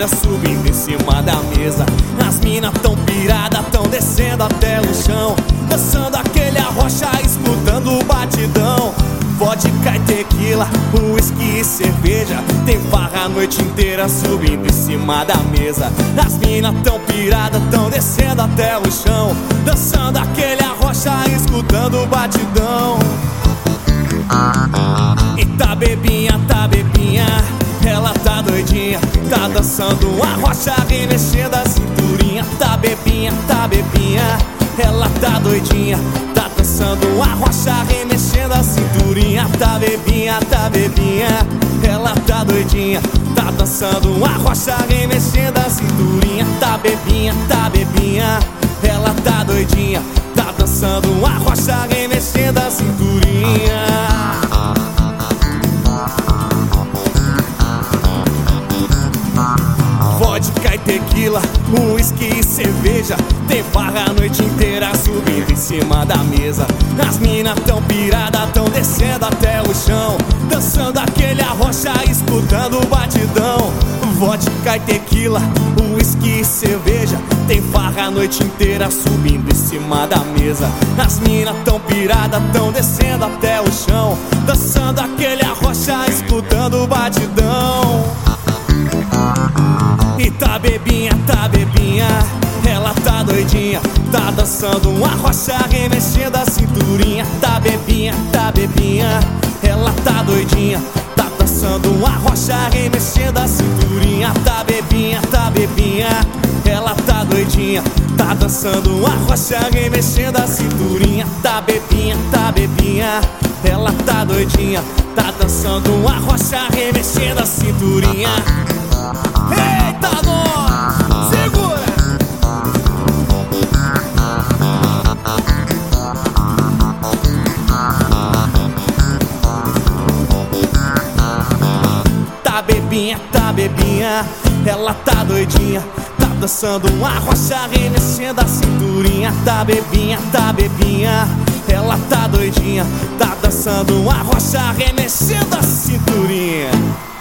subindo em cima da mesa. As mina tão pirada, tão descendo até o chão, dançando aquele arrocha, escutando o batidão. Vodka e tequila, uísque e cerveja, tem farra a noite inteira subindo em cima da mesa. As mina tão pirada, tão descendo até o chão, dançando aquele arrocha, escutando o batidão. E tá bebinha, ela tá doidinha, tá dançando a rocha, remexendo a cinturinha. Tá bebinha, ela tá doidinha, tá dançando a rocha, remexendo a cinturinha. Tá bebinha, ela tá doidinha, tá dançando a rocha, remexendo a cinturinha. Tá bebinha, ela tá doidinha, tá dançando a rocha, remexendo a cinturinha. Vodka e tequila, uísque e cerveja, tem farra a noite inteira subindo em cima da mesa. As mina tão pirada, tão descendo até o chão, dançando aquele arrocha, escutando o batidão. Vodka e tequila, uísque e cerveja, tem farra a noite inteira subindo em cima da mesa. As mina tão pirada, tão descendo até o chão, dançando aquele arrocha, escutando o batidão. E tá bebinha, ela tá doidinha, tá dançando uma rocha, remexendo a cinturinha. Tá bebinha, ela tá doidinha, tá dançando uma rocha, remexendo a cinturinha. Tá bebinha, ela tá doidinha, tá dançando uma rocha, remexendo a cinturinha. Tá bebinha, ela tá doidinha, tá dançando uma rocha, remexendo a cinturinha. Eita, nós! Segura! Tá bebinha, ela tá doidinha, tá dançando uma rocha, remexendo a cinturinha. Tá bebinha, ela tá doidinha, tá dançando uma rocha, remexendo a cinturinha.